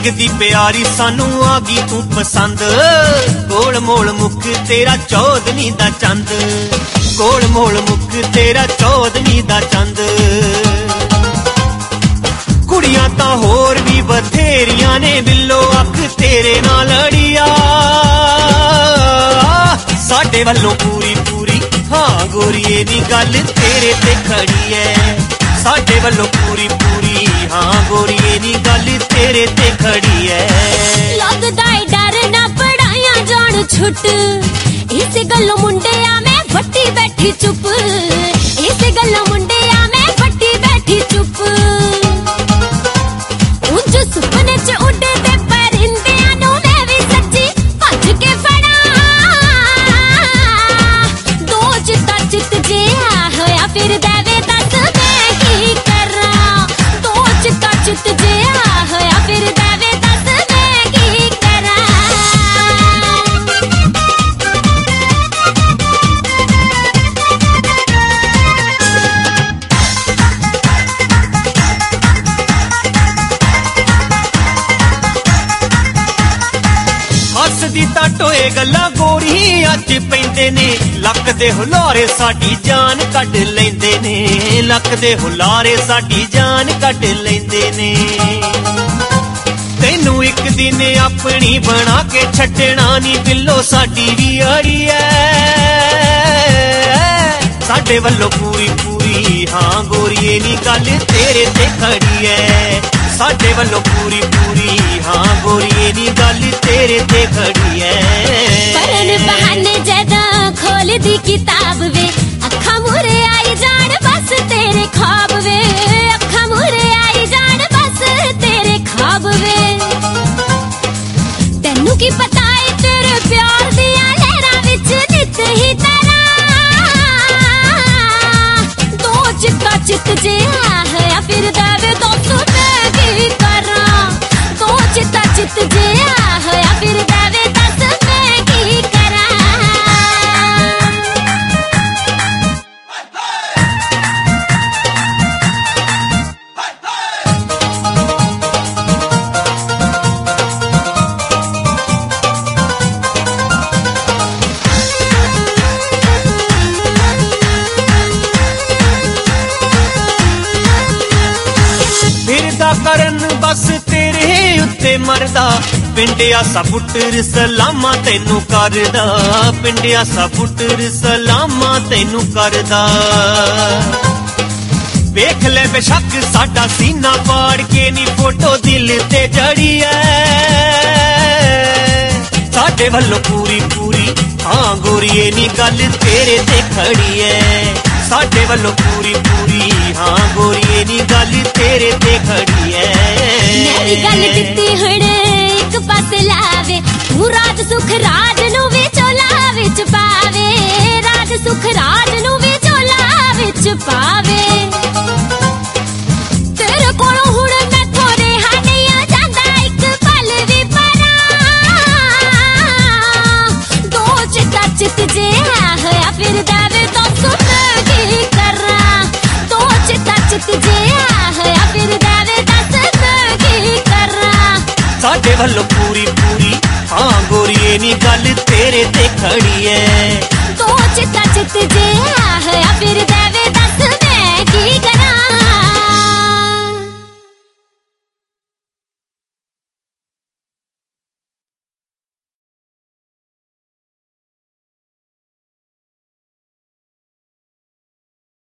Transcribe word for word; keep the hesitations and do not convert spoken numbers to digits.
लगदी प्यारी सानू आ गई तू पसंद। गोल मोल मुख तेरा चौदनी दा चंद, गोल मोल मुख तेरा चौदनी दा चंद। कुड़ियां तां होर भी बथेरियां ने बिल्लो अख तेरे नाल अड़िया। साडे वल्लों पूरी पूरी हाँ गोरीए नी गल तेरे ते खड़ी है। साडे वल्लों पूरी पूरी हाँ गोरीए नी गल तेरे ते खड़ी है। लगदा है डर ना पढ़ाया जान छुट, इस गल्लों मुंडिया मैं फट्टी बैठी चुप, इस गल्लों मुंडिया मैं फट्टी बैठी चुप। उंज सुपने च उड़े ते परिंदियां नूं मैं भी सच्ची भज के फड़ा। दो चिता चित जिहा होया फिर देवे दस मैं की करा। दो चिता चित जिहा होया फिर देवे दस मैं की करा। हसदी तां टोए गल्लां गोरी अज पैंदे ने, लक दे हुलारे साडी जान कढ लैंदे ने, लक दे हुलारे साडी जान कढ लैंदे ने। तैनू एक दिन अपनी बना के छड्डना नी बिल्लो साडी भी अड़ी है। साडे वल्लों पूरी पूरी हाँ गोरीए नी गल तेरे ते खड़ी है। साडे वल्लों पूरी पूरी हाँ गोरीए नी गल तेरे ते खड़ी है। परन बहाने जदा खोल दी किताब वे, अखा मुरे आई जान बस तेरे ख्वाब वे, अखा मुरे आई जान बस तेरे ख्वाब वे। तेनू की पता है तेरे प्यार दिया लहरां विच नित ही तेरा। दो चित्ता चित जिहा होया फिर देवे दस मैं की करा। दो चित्ता चित जिहा होया फिर देवे दस मैं की करा। फिरदा करन बस तेरे उत्ते मरदा, पिंडिया सा पुट्टर सलामा तेनू करदा, पिंडिया सा पुट्टर सलामा तेनू करदा। वेख ले बेशक साडा सीना पाड़ के नी फोटो दिल ते जड़ी है। साडे वल्लों पूरी पूरी हाँ गोरीए नी गल तेरे ते खड़ी है। साडे वल्लों पूरी पूरी हाँ गोरीए नी गल तेरे ते खड़ी है। मेरी गल दित्ती हुण एक पासे लावे, तू राज सुख राज नू वी चोला विच पावे, राज सुख राज नू वी चोला विच पावे। तेरे कोलों हुण मैथों रिहा नहीं आ जांदा एक पल वी परा। दो चिता चित जिहा होया फिर देवे दस मैं की करा। दो चिता चित जिहा होया फिर देवे दस मैं की करा। साडे वल्लों पूरी पूरी हाँ गोरीए नी गल तेरे ते खड़ी है। दो चिता चित जिहा